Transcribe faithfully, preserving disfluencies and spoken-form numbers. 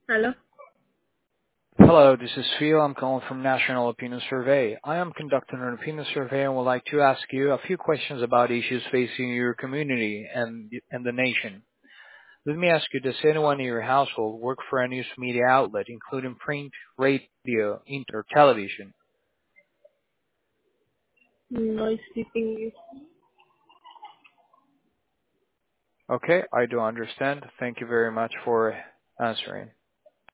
Hello? Hello, this is Phil. I'm calling from National Opinion Survey. I am conducting an opinion survey and would like to ask you a few questions about issues facing your community and, and the nation. Let me ask you, does anyone in your household work for a news media outlet, including print, radio, internet, or television? No, it's sleeping. Okay, I do understand. Thank you very much for answering.